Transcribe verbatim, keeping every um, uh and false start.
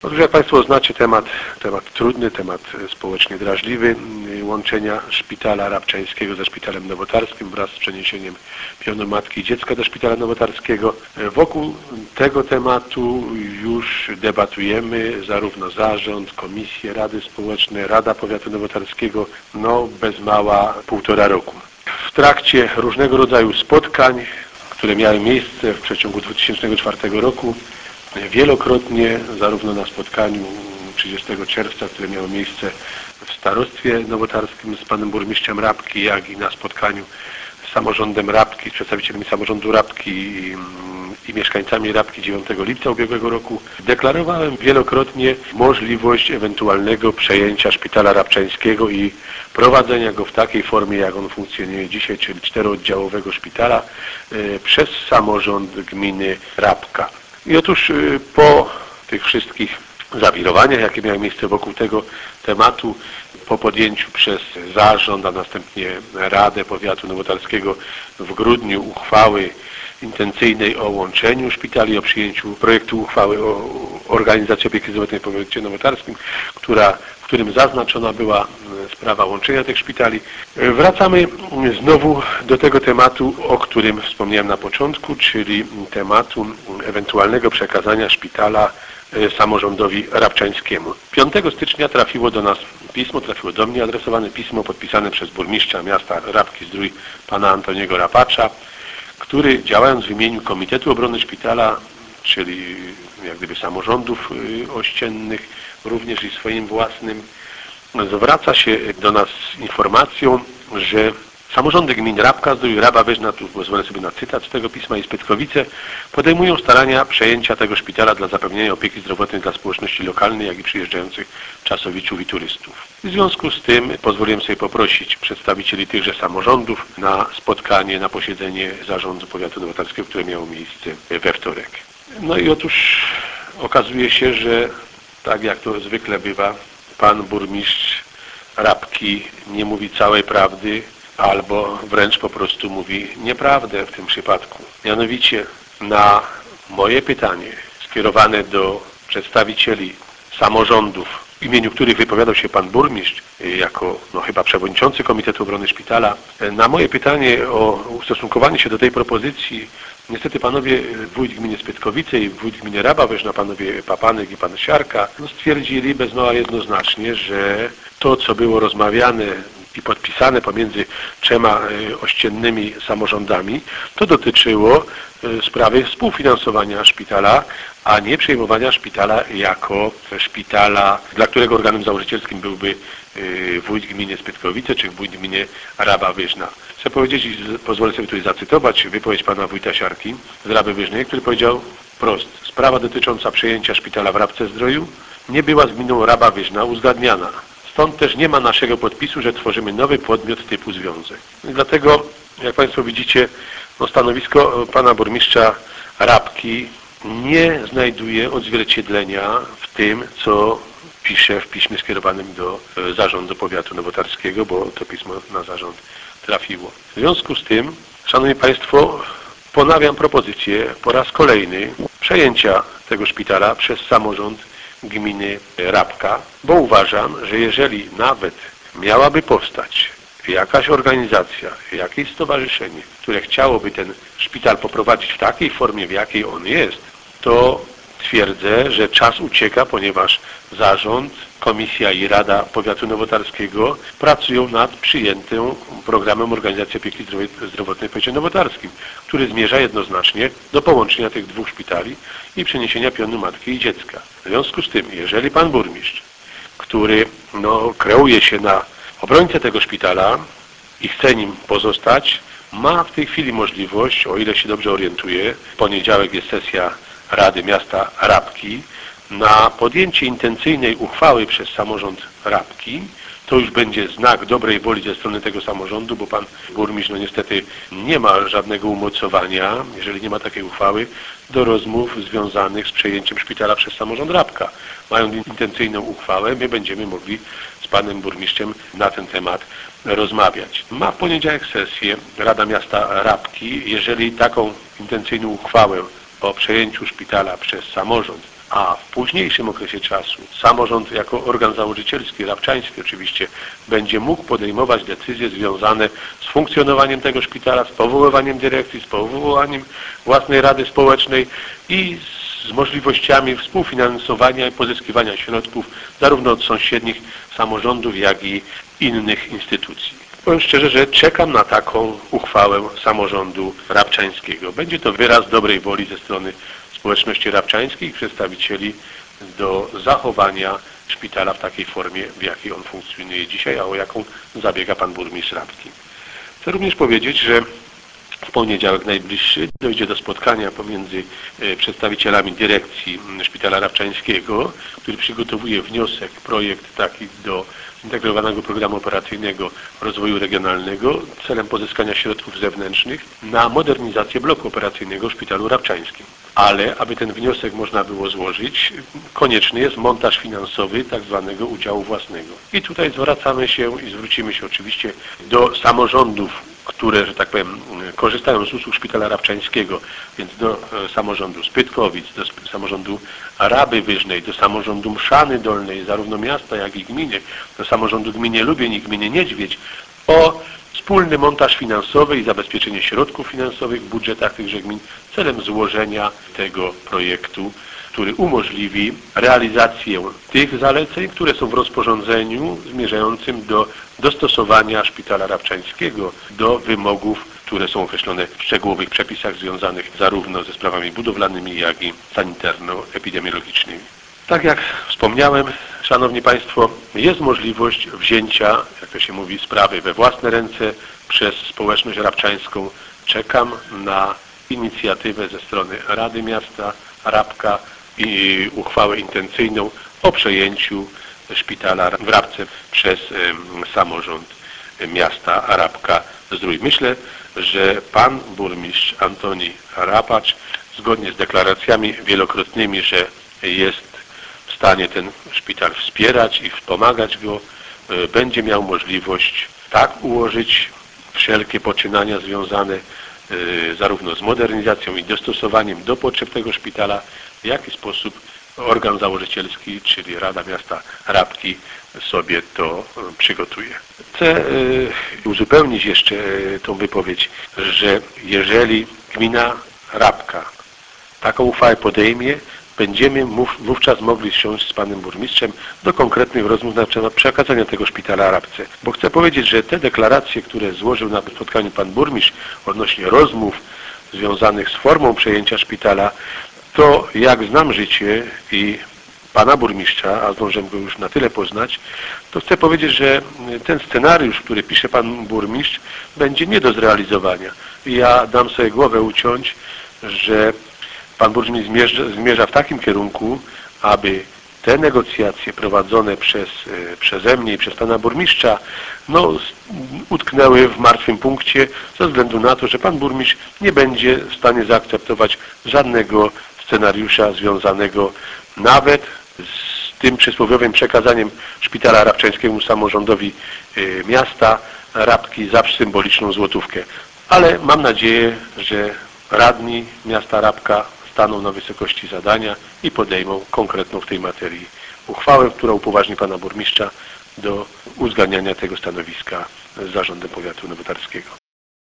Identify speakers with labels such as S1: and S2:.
S1: Otóż jak Państwo znacie temat, temat trudny, temat społecznie drażliwy, łączenia szpitala rabczańskiego ze szpitalem nowotarskim wraz z przeniesieniem pionu matki i dziecka do szpitala nowotarskiego. Wokół tego tematu już debatujemy, zarówno zarząd, komisje, rady społeczne, Rada Powiatu Nowotarskiego, no bez mała półtora roku. W trakcie różnego rodzaju spotkań, które miały miejsce w przeciągu dwutysięcznego czwartego roku, wielokrotnie, zarówno na spotkaniu trzydziestego czerwca, które miało miejsce w starostwie nowotarskim z panem burmistrzem Rabki, jak i na spotkaniu z samorządem Rabki, z przedstawicielami samorządu Rabki i, i mieszkańcami Rabki dziewiątego lipca ubiegłego roku, deklarowałem wielokrotnie możliwość ewentualnego przejęcia szpitala rabczańskiego i prowadzenia go w takiej formie, jak on funkcjonuje dzisiaj, czyli czterooddziałowego szpitala y, przez samorząd gminy Rabka. I otóż po tych wszystkich zawirowaniach, jakie miały miejsce wokół tego tematu, po podjęciu przez zarząd, a następnie Radę Powiatu Nowotarskiego w grudniu uchwały intencyjnej o łączeniu szpitali, o przyjęciu projektu uchwały o organizacji opieki zdrowotnej w powiecie nowotarskim, która, w którym zaznaczona była sprawa łączenia tych szpitali. Wracamy znowu do tego tematu, o którym wspomniałem na początku, czyli tematu ewentualnego przekazania szpitala samorządowi rabczańskiemu. piątego stycznia trafiło do nas pismo, trafiło do mnie adresowane pismo podpisane przez burmistrza miasta Rabki-Zdrój, pana Antoniego Rapacza, który, działając w imieniu Komitetu Obrony Szpitala, czyli jak gdyby samorządów ościennych, również i swoim własnym, zwraca się do nas z informacją, że samorządy gmin Rabka, Zdrój, Raba Wyżna, tu pozwolę sobie na cytat z tego pisma, i Spytkowice podejmują starania przejęcia tego szpitala dla zapewnienia opieki zdrowotnej dla społeczności lokalnej, jak i przyjeżdżających czasowiczów i turystów. W związku z tym pozwoliłem sobie poprosić przedstawicieli tychże samorządów na spotkanie, na posiedzenie Zarządu Powiatu Nowotarskiego, które miało miejsce we wtorek. No i otóż okazuje się, że tak jak to zwykle bywa, pan burmistrz Rabki nie mówi całej prawdy, albo wręcz po prostu mówi nieprawdę w tym przypadku. Mianowicie na moje pytanie skierowane do przedstawicieli samorządów, w imieniu których wypowiadał się pan burmistrz jako no, chyba przewodniczący Komitetu Obrony Szpitala, na moje pytanie o ustosunkowanie się do tej propozycji niestety panowie wójt gminy Spytkowice i wójt gminy Raba Wyżna, panowie Papanek i pan Siarka, no, stwierdzili bez mała jednoznacznie, że to, co było rozmawiane i podpisane pomiędzy trzema ościennymi samorządami, to dotyczyło sprawy współfinansowania szpitala, a nie przejmowania szpitala jako szpitala, dla którego organem założycielskim byłby wójt gminy Spytkowice czy wójt gminy Raba Wyżna. Chcę powiedzieć i pozwolę sobie tutaj zacytować wypowiedź pana wójta Siarki z Raby Wyżnej, który powiedział wprost: sprawa dotycząca przejęcia szpitala w Rabce Zdroju nie była z gminą Raba Wyżna uzgadniana. Stąd też nie ma naszego podpisu, że tworzymy nowy podmiot typu związek. I dlatego, jak Państwo widzicie, no, stanowisko pana burmistrza Rabki nie znajduje odzwierciedlenia w tym, co pisze w piśmie skierowanym do Zarządu Powiatu Nowotarskiego, bo to pismo na zarząd trafiło. W związku z tym, szanowni Państwo, ponawiam propozycję po raz kolejny przejęcia tego szpitala przez samorząd gminy Rabka, bo uważam, że jeżeli nawet miałaby powstać jakaś organizacja, jakieś stowarzyszenie, które chciałoby ten szpital poprowadzić w takiej formie, w jakiej on jest, to twierdzę, że czas ucieka, ponieważ zarząd, komisja i Rada Powiatu Nowotarskiego pracują nad przyjętym programem organizacji opieki zdrowotnej w powiecie nowotarskim, który zmierza jednoznacznie do połączenia tych dwóch szpitali i przeniesienia pionu matki i dziecka. W związku z tym, jeżeli pan burmistrz, który no, kreuje się na obrońcę tego szpitala i chce nim pozostać, ma w tej chwili możliwość, o ile się dobrze orientuję, w poniedziałek jest sesja Rady Miasta Rabki, na podjęcie intencyjnej uchwały przez samorząd Rabki. To już będzie znak dobrej woli ze strony tego samorządu, bo pan burmistrz no niestety nie ma żadnego umocowania, jeżeli nie ma takiej uchwały, do rozmów związanych z przejęciem szpitala przez samorząd Rabka. Mają intencyjną uchwałę, my będziemy mogli z panem burmistrzem na ten temat rozmawiać. Ma w poniedziałek sesję Rada Miasta Rabki. Jeżeli taką intencyjną uchwałę o przejęciu szpitala przez samorząd a w późniejszym okresie czasu samorząd jako organ założycielski, rabczański oczywiście, będzie mógł podejmować decyzje związane z funkcjonowaniem tego szpitala, z powoływaniem dyrekcji, z powoływaniem własnej rady społecznej i z możliwościami współfinansowania i pozyskiwania środków zarówno od sąsiednich samorządów, jak i innych instytucji. Powiem szczerze, że czekam na taką uchwałę samorządu rabczańskiego. Będzie to wyraz dobrej woli ze strony społeczności rabczańskiej i przedstawicieli do zachowania szpitala w takiej formie, w jakiej on funkcjonuje dzisiaj, a o jaką zabiega pan burmistrz Rabki. Chcę również powiedzieć, że w poniedziałek najbliższy dojdzie do spotkania pomiędzy przedstawicielami dyrekcji Szpitala Rabczańskiego, który przygotowuje wniosek, projekt taki do Zintegrowanego Programu Operacyjnego Rozwoju Regionalnego celem pozyskania środków zewnętrznych na modernizację bloku operacyjnego w Szpitalu Rabczańskim. Ale aby ten wniosek można było złożyć, konieczny jest montaż finansowy tak zwanego udziału własnego. I tutaj zwracamy się i zwrócimy się oczywiście do samorządów, które, że tak powiem, korzystają z usług Szpitala Rabczańskiego, więc do samorządu Spytkowic, do samorządu Raby Wyżnej, do samorządu Mszany Dolnej, zarówno miasta, jak i gminy, do samorządu gminy Lubień i gminy Niedźwiedź, o wspólny montaż finansowy i zabezpieczenie środków finansowych w budżetach tychże gmin celem złożenia tego projektu, który umożliwi realizację tych zaleceń, które są w rozporządzeniu zmierzającym do dostosowania Szpitala Rabczańskiego do wymogów, które są określone w szczegółowych przepisach związanych zarówno ze sprawami budowlanymi, jak i sanitarno-epidemiologicznymi. Tak jak wspomniałem, Szanowni Państwo, jest możliwość wzięcia, jak to się mówi, sprawy we własne ręce przez społeczność rabczańską. Czekam na inicjatywę ze strony Rady Miasta Rabka i uchwałę intencyjną o przejęciu szpitala w Rabce przez samorząd miasta Rabka Zdrój. Myślę, że pan burmistrz Antoni Rapacz, zgodnie z deklaracjami wielokrotnymi, że jest w stanie ten szpital wspierać i wspomagać go, będzie miał możliwość tak ułożyć wszelkie poczynania związane zarówno z modernizacją i dostosowaniem do potrzeb tego szpitala, w jaki sposób organ założycielski, czyli Rada Miasta Rabki, sobie to przygotuje. Chcę uzupełnić jeszcze tą wypowiedź, że jeżeli gmina Rabka taką uchwałę podejmie, będziemy wówczas mogli siąść z panem burmistrzem do konkretnych rozmów na temat przekazania tego szpitala Rabce. Bo chcę powiedzieć, że te deklaracje, które złożył na spotkaniu pan burmistrz odnośnie rozmów związanych z formą przejęcia szpitala, to jak znam życie i pana burmistrza, a zdążyłem go już na tyle poznać, to chcę powiedzieć, że ten scenariusz, który pisze pan burmistrz, będzie nie do zrealizowania. Ja dam sobie głowę uciąć, że pan burmistrz zmierza, zmierza w takim kierunku, aby te negocjacje prowadzone przez, przeze mnie i przez pana burmistrza no, utknęły w martwym punkcie ze względu na to, że pan burmistrz nie będzie w stanie zaakceptować żadnego scenariusza związanego nawet z tym przysłowiowym przekazaniem szpitala rabczańskiemu samorządowi miasta Rabki za symboliczną złotówkę. Ale mam nadzieję, że radni miasta Rabka staną na wysokości zadania i podejmą konkretną w tej materii uchwałę, która upoważni pana burmistrza do uzgadniania tego stanowiska z zarządem powiatu nowotarskiego.